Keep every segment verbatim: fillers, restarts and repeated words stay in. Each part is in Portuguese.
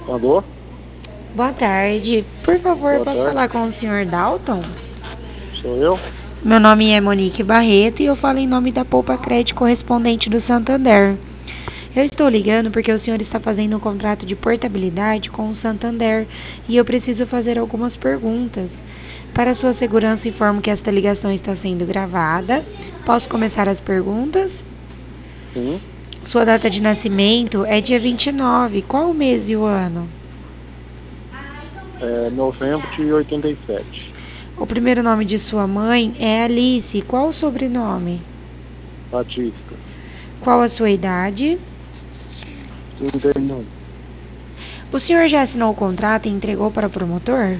Alô? Boa tarde. Por favor, Boa posso tarde. falar com o senhor Dalton? Sou eu? Meu nome é Monique Barreto e eu falo em nome da Poupa Crédito correspondente do Santander. Eu estou ligando porque o senhor está fazendo um contrato de portabilidade com o Santander e eu preciso fazer algumas perguntas. Para sua segurança, informo que esta ligação está sendo gravada. Posso começar as perguntas? Sim. Sua data de nascimento é dia vinte e nove. Qual o mês e o ano? É novembro de oitenta e sete. O primeiro nome de sua mãe é Alice. Qual o sobrenome? Batista. Qual a sua idade? trinta e um. O senhor já assinou o contrato e entregou para o promotor?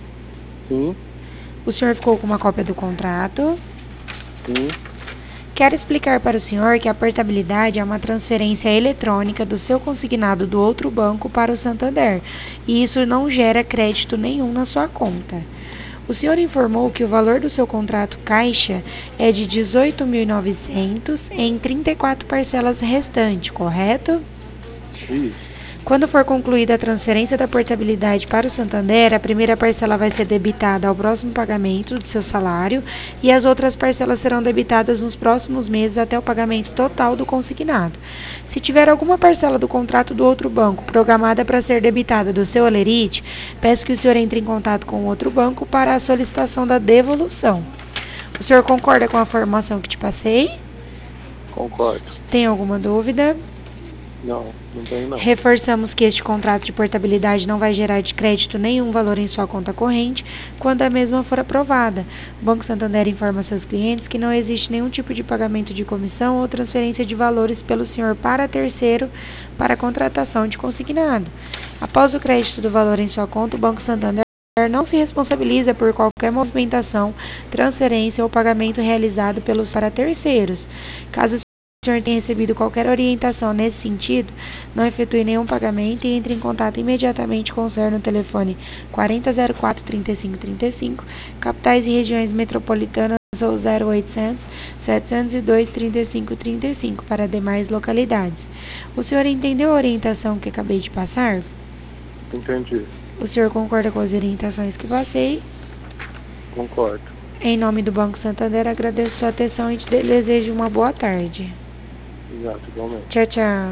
Sim. O senhor ficou com uma cópia do contrato? Sim. Quero explicar para o senhor que a portabilidade é uma transferência eletrônica do seu consignado do outro banco para o Santander, e isso não gera crédito nenhum na sua conta. O senhor informou que o valor do seu contrato caixa é de dezoito mil e novecentos em trinta e quatro parcelas restantes, correto? Isso. Quando for concluída a transferência da portabilidade para o Santander, a primeira parcela vai ser debitada ao próximo pagamento do seu salário e as outras parcelas serão debitadas nos próximos meses até o pagamento total do consignado. Se tiver alguma parcela do contrato do outro banco programada para ser debitada do seu Olerite, peço que o senhor entre em contato com o outro banco para a solicitação da devolução. O senhor concorda com a informação que te passei? Concordo. Tem alguma dúvida? Não, não tem não. Reforçamos que este contrato de portabilidade não vai gerar de crédito nenhum valor em sua conta corrente quando a mesma for aprovada. O Banco Santander informa seus clientes que não existe nenhum tipo de pagamento de comissão ou transferência de valores pelo senhor para terceiro para a contratação de consignado. Após o crédito do valor em sua conta, o Banco Santander não se responsabiliza por qualquer movimentação, transferência ou pagamento realizado pelos para terceiros. Caso o senhor tenha recebido qualquer orientação nesse sentido, não efetue nenhum pagamento e entre em contato imediatamente com o senhor no telefone quarenta zero quatro trinta e cinco trinta e cinco, capitais e regiões metropolitanas ou zero oitocentos, setecentos e dois, trinta e cinco trinta e cinco para demais localidades. O senhor entendeu a orientação que acabei de passar? Entendi. O senhor concorda com as orientações que passei? Concordo. Em nome do Banco Santander, agradeço sua atenção e te desejo uma boa tarde. Exato, igualmente. Tchau, tchau.